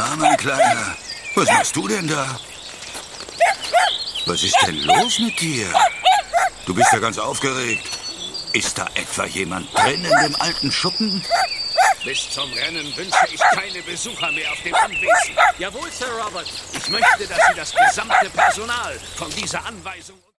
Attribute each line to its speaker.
Speaker 1: Na, mein Kleiner, was machst du denn da? Was ist denn los mit dir? Du bist ja ganz aufgeregt. Ist da etwa jemand drin in dem alten Schuppen?
Speaker 2: Bis zum Rennen wünsche ich keine Besucher mehr auf dem Anwesen.
Speaker 3: Jawohl, Sir Robert.
Speaker 2: Ich möchte, dass Sie das gesamte Personal von dieser Anweisung...